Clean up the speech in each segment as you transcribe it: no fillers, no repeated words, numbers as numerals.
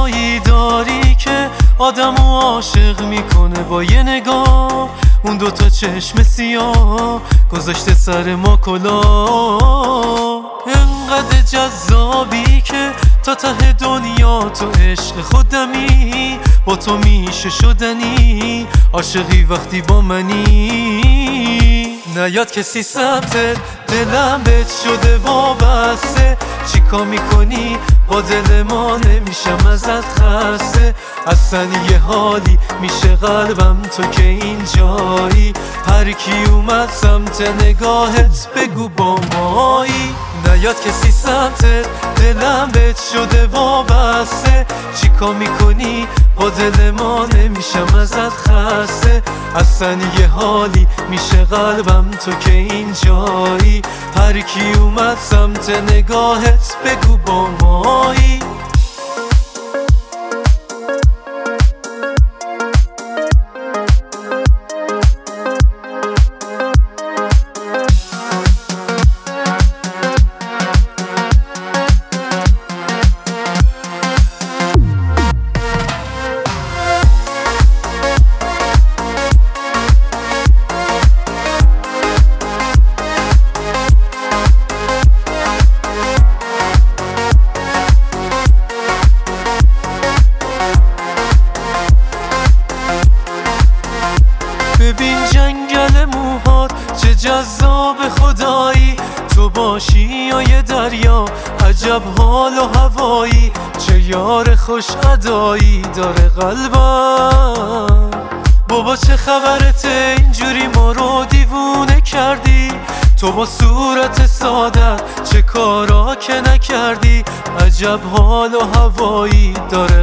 هوایی داری که آدمو عاشق میکنه با یه نگاه. اون دوتا چشم سیاه گذاشته سر ما کلاه. انقدر جذابی که تا ته دنیا تو عشق خودمی. با تو میشه شدنی عاشقی وقتی با منی. نیاد کسی سمتت دلم بهت شده وابسته. چیکار میکنی با دل ما نمیشم ازت خسته. اصلا یه حالی میشه قلبم تو که اینجایی. هر کی اومد سمت نگاهت بگو با مایی. نیاد کسی سمتت دلم بهت شده وابسته. چیکار میکنی با دل ما نمیشم ازت خسته. اصلا یه حالی میشه قلبم تو که اینجایی. هر کی اومد سمت نگاهت بگو با مایی. ببین جنگل موهات چه جذاب خدایی. تو باشی یا یه دریا عجب حال و هوایی. چه یار خوش ادایی داره قلبم. بابا چه خبرته اینجوری ما رو دیوونه کردی. تو با صورت ساده چه کارا که نکردی. عجب حال و هوایی داره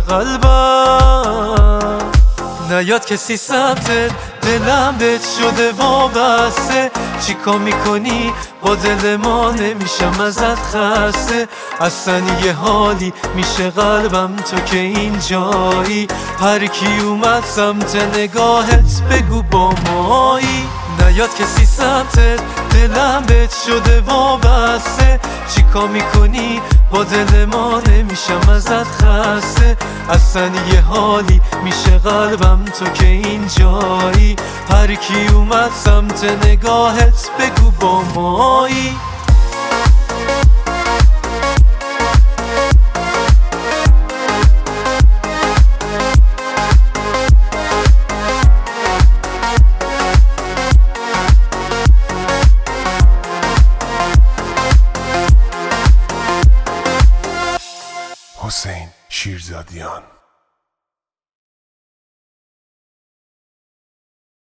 قلبم. نیاد کسی سمتت دلم بهت شده وابسته. چیکار میکنی با دل ما نمیشم ازت خسته. اصلا یه حالی میشه قلبم تو که اینجایی. هر کی اومد سمت نگاهت بگو با مایی. نیاد کسی سمتت دلم بهت شده وابسته. چیکار میکنی با دل ما نمیشم ازت خسته. اصلا یه حالی میشه قلبم تو که اینجایی. هر کی اومد سمت نگاهت بگو با مایی. حسین شیرزادیان.